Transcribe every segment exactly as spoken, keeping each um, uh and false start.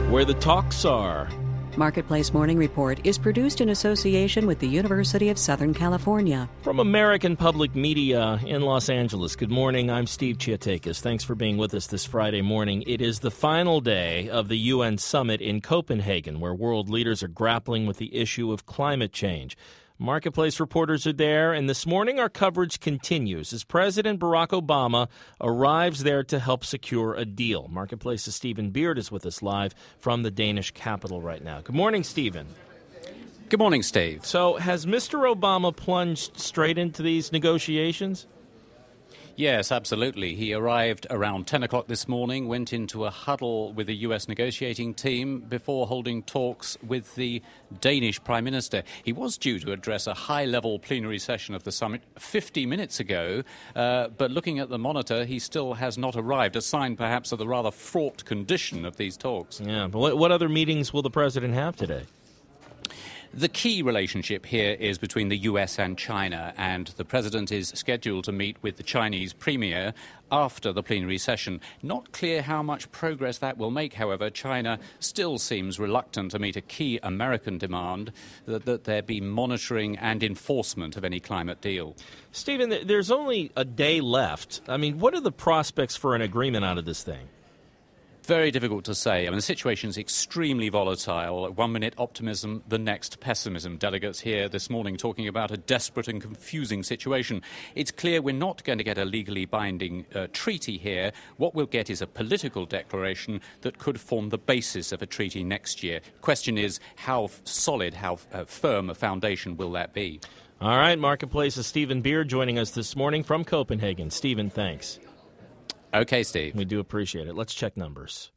where the talks are. Marketplace Morning Report is produced in association with the University of Southern California. From American Public Media in Los Angeles, good morning. I'm Steve Chiatakis. Thanks for being with us this Friday morning. It is the final day of the U N summit in Copenhagen, where world leaders are grappling with the issue of climate change. Marketplace reporters are there, and this morning our coverage continues as President Barack Obama arrives there to help secure a deal. Marketplace's Stephen Beard is with us live from the Danish capital right now. Good morning, Stephen. Good morning, Steve. So has Mister Obama plunged straight into these negotiations? Yes, absolutely. He arrived around ten o'clock this morning, went into a huddle with the U S negotiating team before holding talks with the Danish Prime Minister. He was due to address a high-level plenary session of the summit fifty minutes ago, uh, but looking at the monitor, he still has not arrived, a sign perhaps of the rather fraught condition of these talks. Yeah, but what, what other meetings will the president have today? The key relationship here is between the U S and China, and the president is scheduled to meet with the Chinese premier after the plenary session. Not clear how much progress that will make, however. China still seems reluctant to meet a key American demand that, that there be monitoring and enforcement of any climate deal. Stephen, there's only a day left. I mean, what are the prospects for an agreement out of this thing? Very difficult to say. I mean, the situation is extremely volatile. One minute optimism, the next pessimism. Delegates here this morning talking about a desperate and confusing situation. It's clear we're not going to get a legally binding uh, treaty here. What we'll get is a political declaration that could form the basis of a treaty next year. Question is, how f- solid, how f- uh, firm a foundation will that be? All right, Marketplace's Stephen Beard joining us this morning from Copenhagen. Stephen, thanks. Okay, Steve. We do appreciate it. Let's check numbers.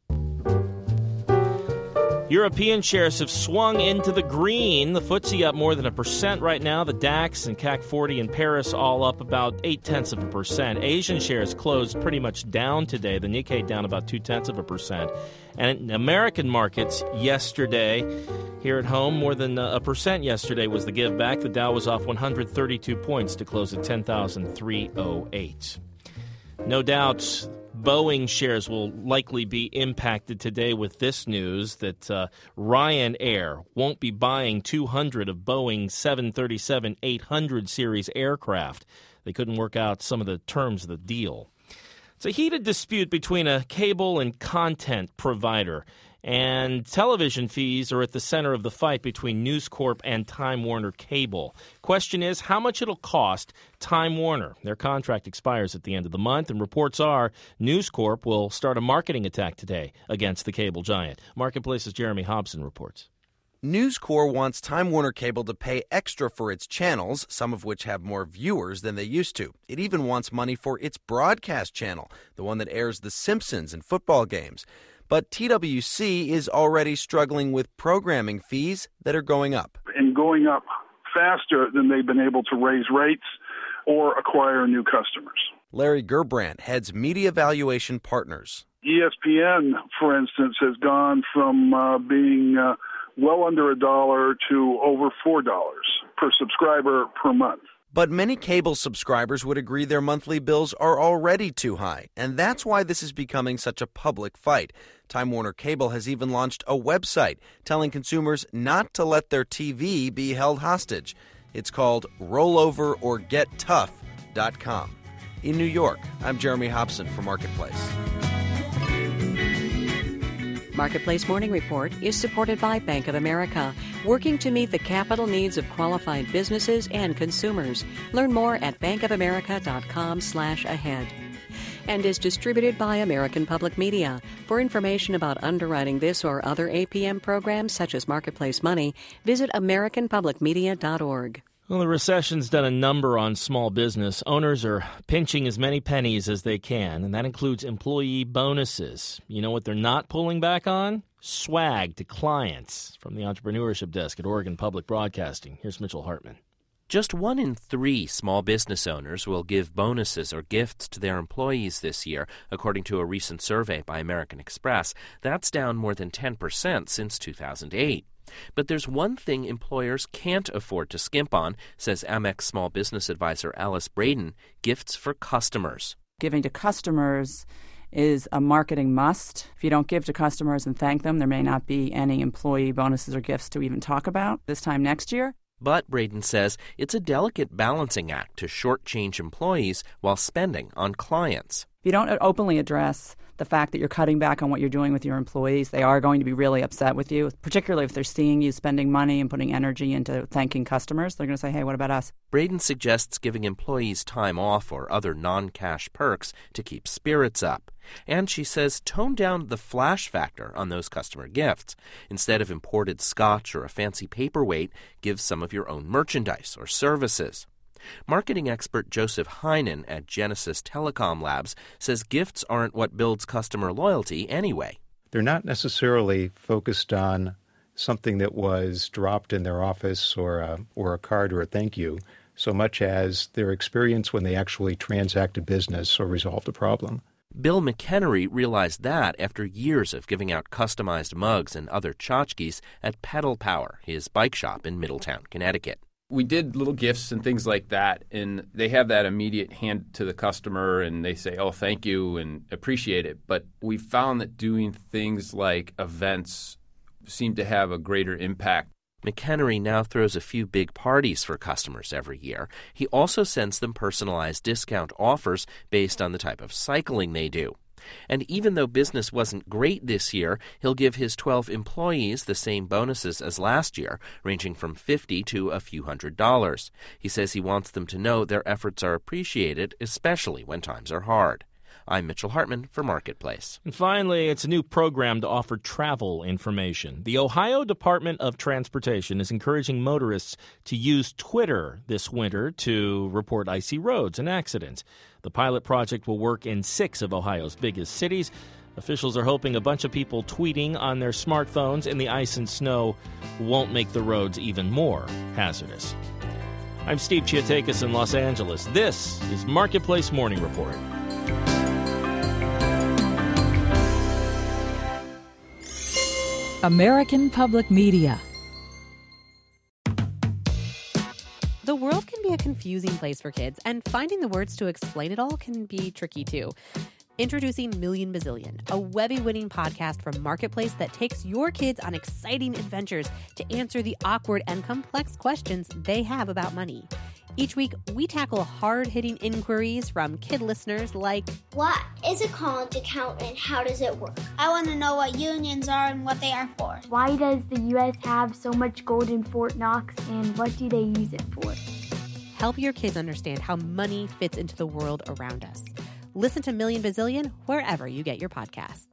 European shares have swung into the green. The F T S E up more than a percent right now. The DAX and C A C forty in Paris all up about eight-tenths of a percent. Asian shares closed pretty much down today. The Nikkei down about two-tenths of a percent. And in American markets yesterday, here at home, more than a percent yesterday was the give back. The Dow was off one hundred thirty-two points to close at ten thousand three hundred eight. No doubt Boeing shares will likely be impacted today with this news that uh, Ryanair won't be buying two hundred of Boeing's seven thirty-seven eight hundred series aircraft. They couldn't work out some of the terms of the deal. It's a heated dispute between a cable and content provider, and television fees are at the center of the fight between News Corp and Time Warner Cable. Question is, how much it'll cost Time Warner? Their contract expires at the end of the month, and reports are News Corp will start a marketing attack today against the cable giant. Marketplace's Jeremy Hobson reports. News Corp wants Time Warner Cable to pay extra for its channels, some of which have more viewers than they used to. It even wants money for its broadcast channel, the one that airs The Simpsons and football games. But T W C is already struggling with programming fees that are going up. And going up faster than they've been able to raise rates or acquire new customers. Larry Gerbrandt heads Media Valuation Partners. E S P N, for instance, has gone from uh, being uh, well under a dollar to over four dollars per subscriber per month. But many cable subscribers would agree their monthly bills are already too high, and that's why this is becoming such a public fight. Time Warner Cable has even launched a website telling consumers not to let their T V be held hostage. It's called rollover or get tough dot com. In New York, I'm Jeremy Hobson for Marketplace. Marketplace Morning Report is supported by Bank of America, working to meet the capital needs of qualified businesses and consumers. Learn more at bankofamerica.com slash ahead. And is distributed by American Public Media. For information about underwriting this or other A P M programs such as Marketplace Money, visit american public media dot org. Well, the recession's done a number on small business. Owners are pinching as many pennies as they can, and that includes employee bonuses. You know what they're not pulling back on? Swag to clients. From the Entrepreneurship Desk at Oregon Public Broadcasting, here's Mitchell Hartman. Just one in three small business owners will give bonuses or gifts to their employees this year, according to a recent survey by American Express. That's down more than ten percent since two thousand eight. But there's one thing employers can't afford to skimp on, says Amex small business advisor Alice Braden: gifts for customers. Giving to customers is a marketing must. If you don't give to customers and thank them, there may not be any employee bonuses or gifts to even talk about this time next year. But Braden says it's a delicate balancing act to shortchange employees while spending on clients. If you don't openly address the fact that you're cutting back on what you're doing with your employees, they are going to be really upset with you, particularly if they're seeing you spending money and putting energy into thanking customers. They're going to say, hey, what about us? Braden suggests giving employees time off or other non-cash perks to keep spirits up. And she says tone down the flash factor on those customer gifts. Instead of imported scotch or a fancy paperweight, give some of your own merchandise or services. Marketing expert Joseph Heinen at Genesis Telecom Labs says gifts aren't what builds customer loyalty anyway. They're not necessarily focused on something that was dropped in their office or a, or a card or a thank you, so much as their experience when they actually transacted business or resolved a problem. Bill McHenry realized that after years of giving out customized mugs and other tchotchkes at Pedal Power, his bike shop in Middletown, Connecticut. We did little gifts and things like that, and they have that immediate hand to the customer, and they say, oh, thank you, and appreciate it. But we found that doing things like events seem to have a greater impact. McHenry now throws a few big parties for customers every year. He also sends them personalized discount offers based on the type of cycling they do. And even though business wasn't great this year, he'll give his twelve employees the same bonuses as last year, ranging from fifty dollars to a few hundred dollars. He says he wants them to know their efforts are appreciated, especially when times are hard. I'm Mitchell Hartman for Marketplace. And finally, it's a new program to offer travel information. The Ohio Department of Transportation is encouraging motorists to use Twitter this winter to report icy roads and accidents. The pilot project will work in six of Ohio's biggest cities. Officials are hoping a bunch of people tweeting on their smartphones in the ice and snow won't make the roads even more hazardous. I'm Steve Chiatakis in Los Angeles. This is Marketplace Morning Report. American Public Media. The world can be a confusing place for kids, and finding the words to explain it all can be tricky too. Introducing Million Bazillion, a Webby-winning podcast from Marketplace that takes your kids on exciting adventures to answer the awkward and complex questions they have about money. Each week, we tackle hard-hitting inquiries from kid listeners like, what is a college account and how does it work? I want to know what unions are and what they are for. Why does the U S have so much gold in Fort Knox and what do they use it for? Help your kids understand how money fits into the world around us. Listen to Million Bazillion wherever you get your podcasts.